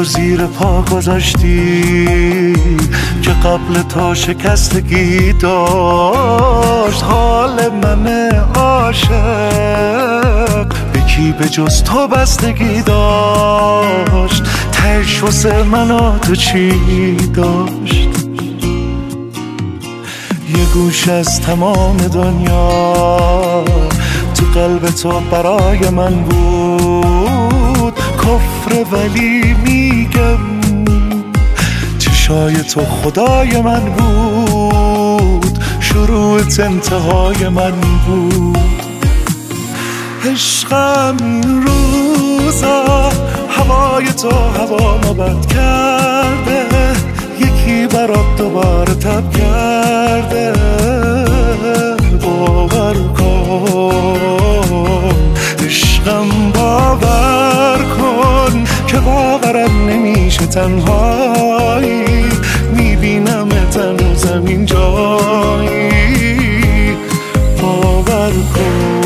و زیر پا گذاشتی که قبل تا شکستگی داشت. حال من عاشق به کی به جز تو بستگی داشت؟ تهش واسه من و تو چی داشت؟ یه گوش از تمام دنیا تو قلب تو برای من بود کفر، ولی میگم چشای تو خدای من بود، شروعت انتهای من بود. عشقم این روزا هوای تو هوامو بد کرده، یکی برات دوباره تب کرده. باور کن عشقم، باور کن که باورم نمیشه تنهایی، میبینم هنوزم این جایی. باور کن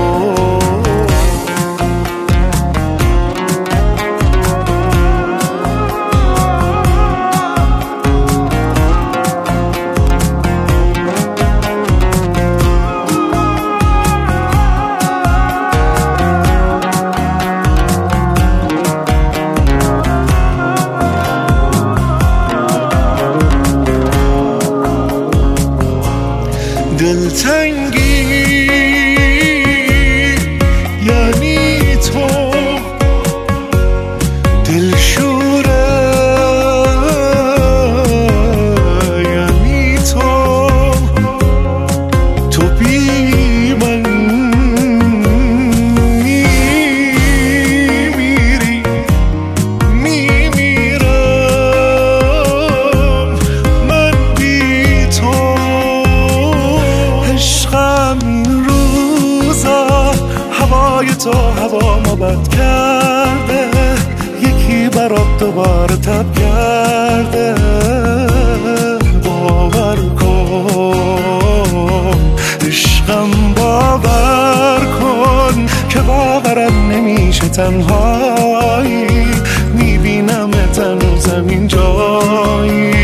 دلتنگی یعنی تو، دلشوره یعنی تو، تو بی من میمیری، میمیرم من بی تو. عشقم این روزا هوای تو هوامو بد کرده، یکی برات دوباره تب کرده. باور کن عشقم، باور کن که باورم نمیشه تنهایی، میبینم هنوزم این جایی.